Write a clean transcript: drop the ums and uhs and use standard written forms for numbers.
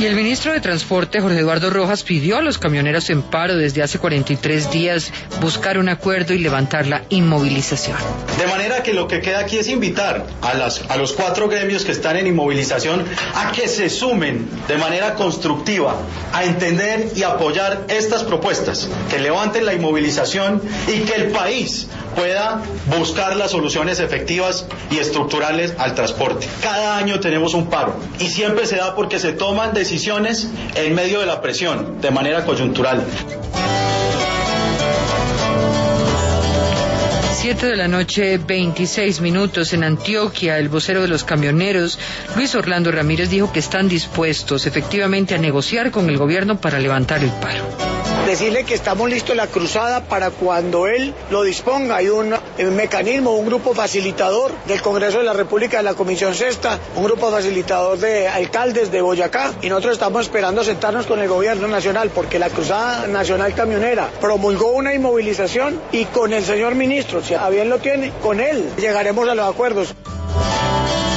Y el ministro de Transporte, Jorge Eduardo Rojas, pidió a los camioneros en paro desde hace 43 días buscar un acuerdo y levantar la inmovilización. De manera que lo que queda aquí es invitar a los 4 gremios que están en inmovilización a que se sumen de manera constructiva a entender y apoyar estas propuestas, que levanten la inmovilización y que el país pueda buscar las soluciones efectivas y estructurales al transporte. Cada año tenemos un paro y siempre se da porque se toman decisiones en medio de la presión, de manera coyuntural. 7 de la noche, 26 minutos en Antioquia. El vocero de los camioneros, Luis Orlando Ramírez, dijo que están dispuestos efectivamente a negociar con el gobierno para levantar el paro. Decirle que estamos listos en la cruzada para cuando él lo disponga. Hay un mecanismo, un grupo facilitador del Congreso de la República, de la Comisión Sexta, un grupo facilitador de alcaldes de Boyacá, y nosotros estamos esperando sentarnos con el gobierno nacional, porque la Cruzada Nacional Camionera promulgó una inmovilización y con el señor ministro, si a bien lo tiene, con él llegaremos a los acuerdos.